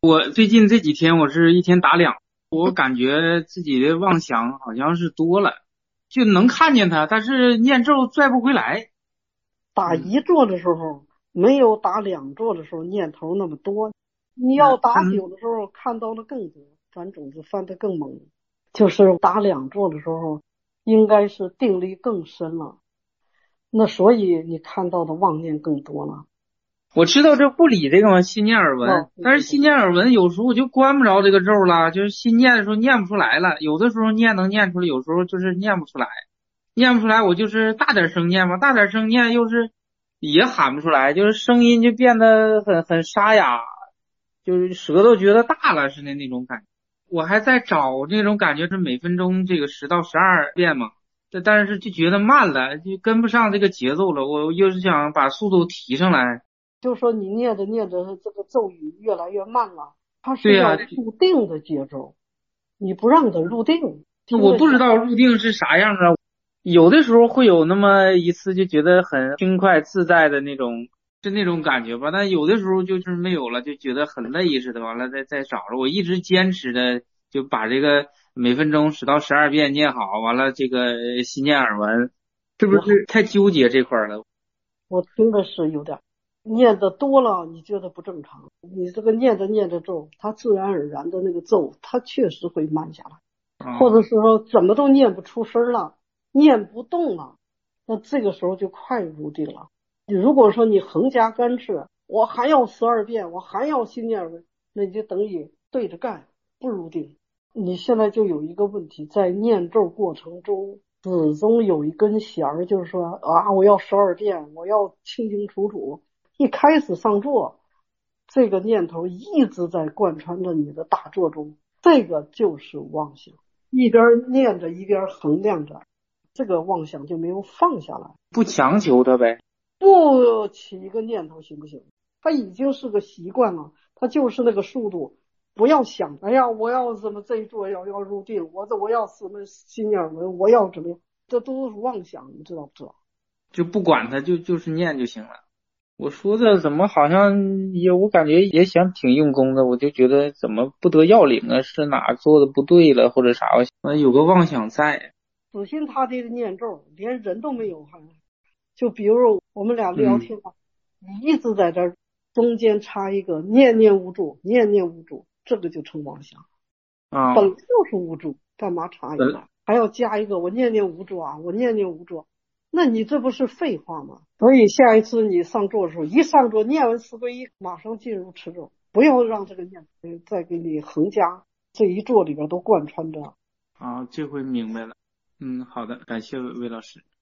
我最近这几天我是一天打两，我感觉自己的妄想好像是多了，就能看见它，但是念咒拽不回来。 打一坐的时候没有打两坐的时候念头那么多，你要打看九的时候看到的更多，翻种子翻得更猛。就是打两坐的时候，应该是定力更深了，那所以你看到的妄念更多了。 我知道这不理这个嘛，心念耳闻， 对对对， 但是心念耳闻有时候我就关不着这个咒了，就是心念的时候念不出来了，有的时候念能念出来，有时候就是念不出来，念不出来我就是大点声念嘛，大点声念又是也喊不出来，就是声音就变得很沙哑，就是舌头觉得大了似的那种感觉。我还在找那种感觉是每分钟这个10到12遍嘛，但是就觉得慢了，就跟不上这个节奏了，我又是想把速度提上来。 就说你念着念着这个咒语越来越慢了，它是对呀， 要入定的节奏，你不让它入定，听我不知着像。 道入定是啥样啊。有的时候会有那么一次，就觉得很轻快自在的那种，是那种感觉吧。但有的时候就是没有了，就觉得很累似的。完了再找着，我一直坚持的就把这个每分钟10到12遍念好。完了这个心念耳闻，是不挺好。 是太纠结这块了？ 我听的是有点念的多了，你觉得不正常。你这个念着念着咒，它自然而然的那个咒，它确实会慢下来，或者啊， 是说怎么都念不出声了，念不动了，那这个时候就快入定了。如果说你横加干涉，我还要12遍，我还要心念文，那你就等于对着干，不入定。你现在就有一个问题，在念咒过程中，始终有一根弦儿，就是说啊，我要12遍，我要清清楚楚。一开始上座，这个念头一直在贯穿着你的大坐中，这个就是妄想。一边念着一边衡量着，这个妄想就没有放下来。 不强求他呗。 不起一个念头行不行？它已经是个习惯了，它就是那个速度。不要想，哎呀，我要怎么这一坐要入定，我要什么心眼文，我要怎么样，这都是妄想，你知道不知道？ 就不管他，就是念就行了。我说的怎么好像也，我感觉也想挺用功的，我就觉得怎么不得要领啊？是哪做的不对了，或者啥？我有个妄想在。 死心塌地的念咒，连人都没有，还就比如我们俩聊嗯天啊，你一直在这儿中间插一个念念无助，念念无助，这个就成妄想。本来啊， 就是无助，干嘛插一本个？还要加一个我念念无助啊，我念念无助，那你这不是废话吗？所以下一次你上座的时候，一上座念完四归一，马上进入持咒，不要让这个念再给你横加，这一座里边都贯穿着。 啊，这回明白了。好的，感谢魏老师。